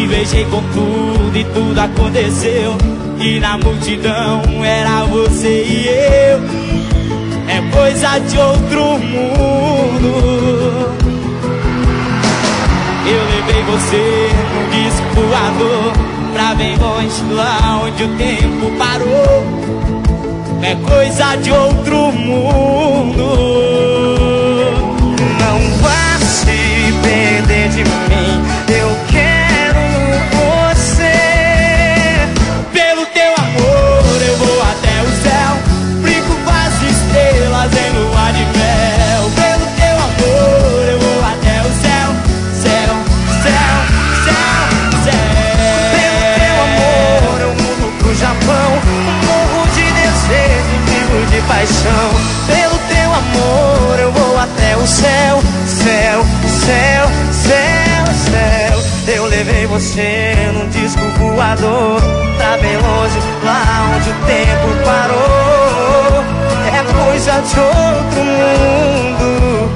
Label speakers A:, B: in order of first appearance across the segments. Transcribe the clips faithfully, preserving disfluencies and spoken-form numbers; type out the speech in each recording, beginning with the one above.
A: beijei com tudo e tudo aconteceu, e na multidão era você e eu. É coisa de outro mundo. Eu levei você num disco voador pra bem longe, lá onde o tempo parou. É coisa de outro mundo.
B: Não vá se perder de mim, eu quero você.
A: Pelo teu amor eu vou até o céu, brinco com as estrelas em lua de mel. Pelo teu amor eu vou até o céu, céu, céu, céu, céu.
B: Pelo teu amor eu mudo pro Japão, morro de desejo, vivo de paixão. Pelo teu amor eu vou até o céu, céu, céu, céu, céu. Eu levei você num disco voador pra bem longe, lá onde o tempo parou. É coisa de outro mundo.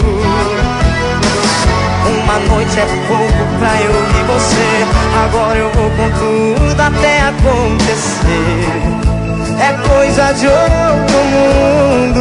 B: Uma noite é pouco pra eu e você, agora eu vou com tudo até acontecer. É coisa de outro mundo.